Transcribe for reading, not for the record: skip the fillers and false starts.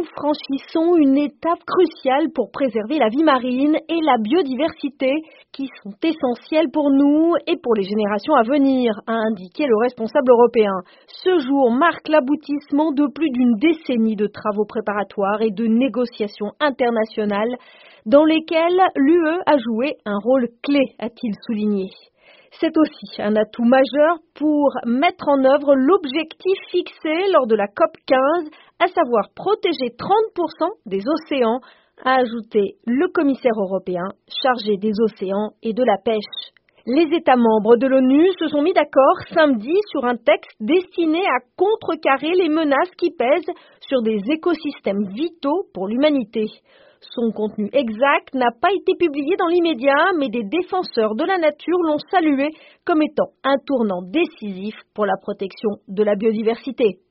nous franchissons une étape cruciale pour préserver la vie marine et la biodiversité qui sont essentielles pour nous et pour les générations à venir, a indiqué le responsable européen. Ce jour marque l'aboutissement de plus d'une décennie de travaux préparatoires et de négociations internationales dans lesquelles l'UE a joué un rôle clé, a-t-il souligné. C'est aussi un atout majeur pour mettre en œuvre l'objectif fixé lors de la COP15, à savoir protéger 30% des océans, a ajouté le commissaire européen chargé des océans et de la pêche. Les États membres de l'ONU se sont mis d'accord samedi sur un texte destiné à contrecarrer les menaces qui pèsent sur des écosystèmes vitaux pour l'humanité. Son contenu exact n'a pas été publié dans l'immédiat, mais des défenseurs de la nature l'ont salué comme étant un tournant décisif pour la protection de la biodiversité.